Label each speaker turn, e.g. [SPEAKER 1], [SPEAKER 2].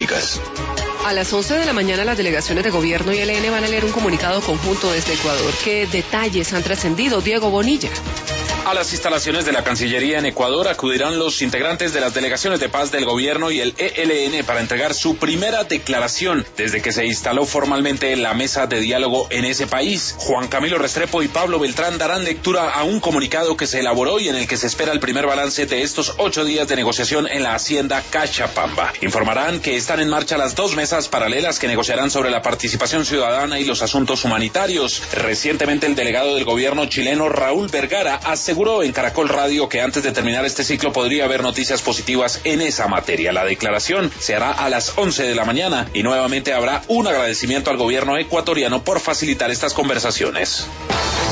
[SPEAKER 1] políticas.
[SPEAKER 2] A las 11 de la mañana las delegaciones de gobierno y ELN van a leer un comunicado conjunto desde Ecuador. ¿Qué detalles han trascendido? Diego Bonilla.
[SPEAKER 3] A las instalaciones de la Cancillería en Ecuador acudirán los integrantes de las delegaciones de paz del gobierno y el ELN para entregar su primera declaración desde que se instaló formalmente la mesa de diálogo en ese país. Juan Camilo Restrepo y Pablo Beltrán darán lectura a un comunicado que se elaboró y en el que se espera el primer balance de estos 8 días de negociación en la hacienda Cachapamba. Informarán que están en marcha las 2 mesas paralelas que negociarán sobre la participación ciudadana y los asuntos humanitarios. Recientemente el delegado del gobierno chileno Raúl Vergara aseguró en Caracol Radio que antes de terminar este ciclo podría haber noticias positivas en esa materia. La declaración se hará a las 11 de la mañana y nuevamente habrá un agradecimiento al gobierno ecuatoriano por facilitar estas conversaciones.